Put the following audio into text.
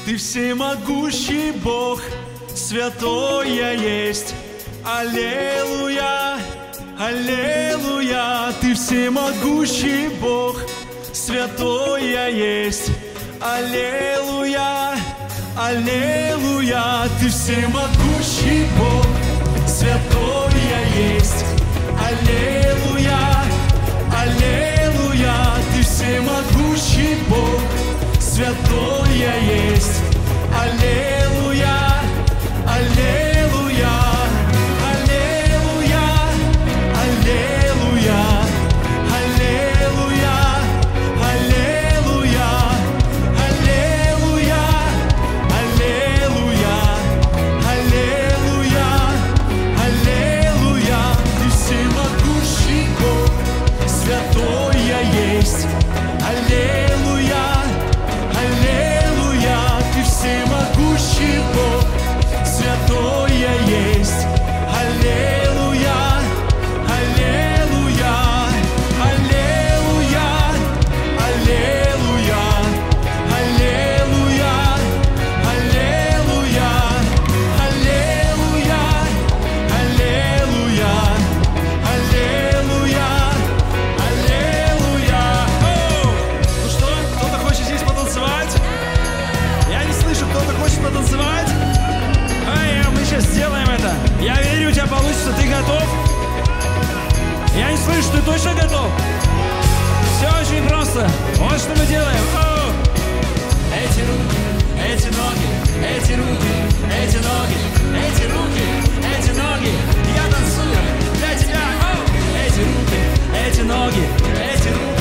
Ты всемогущий Бог, святой я есть. Аллилуйя, аллилуйя. Ты всемогущий Бог, святой я есть. Аллилуйя, аллилуйя. Ты всемогущий Бог, святой я есть. Аллилуйя, аллилуйя. Ты всемогущий Бог, святой я есть. Аллилуйя, аллилуйя, аллилуйя, аллилуйя, аллилуйя, аллилуйя, аллилуйя, аллилуйя, аллилуйя, аллилуйя. Ты всемогущий Бог, святой я есть. Аллилуйя, аллилуйя. Ты всемогущий Бог, святой я есть. Аллилуйя, аллилуйя, аллилуйя, аллилуйя, аллилуйя, аллилуйя, аллилуйя, аллилуйя, аллилуйя, аллилуйя. Ну что, кто-то хочет здесь потанцевать? Я не слышу, кто-то хочет потанцевать? Мы сейчас сделаем это. Я верю, у тебя получится. Ты готов? Я не слышу, ты точно готов? Все очень просто. Вот что мы делаем. Эти руки, эти ноги, эти руки, эти ноги, эти руки, эти ноги. Я танцую для тебя. Эти руки, эти ноги, эти руки.